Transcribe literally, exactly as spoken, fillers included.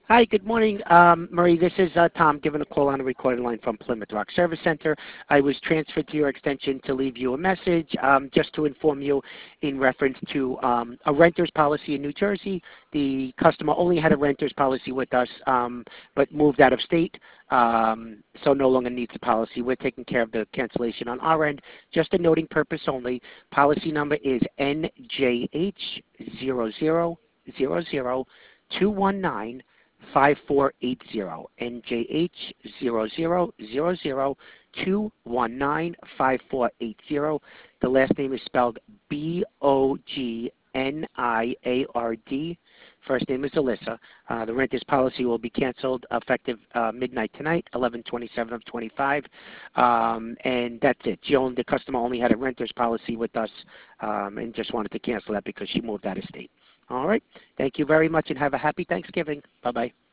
Hi, good morning, um, Marie. This is uh, Tom giving a call on a recorded line from Plymouth Rock Service Center. I was transferred to your extension to leave you a message um, just to inform you in reference to um, a renter's policy in New Jersey. The customer only had a renter's policy with us, um, but moved out of state, um, so no longer needs the policy. We're taking care of the cancellation on our end. Just a noting purpose only. Policy number is N J H zero zero zero zero two one nine. five four eight zero, N J H zero zero zero zero two one nine five four eight zero. The last name is spelled B O G N I A R D. First name is Alyssa. Uh, the renter's policy will be canceled effective uh, midnight tonight, eleven twenty-seven of twenty-five. Um, and that's it. She owned, the customer only had a renter's policy with us um, and just wanted to cancel that because she moved out of state. All right. Thank you very much and have a happy Thanksgiving. Bye-bye.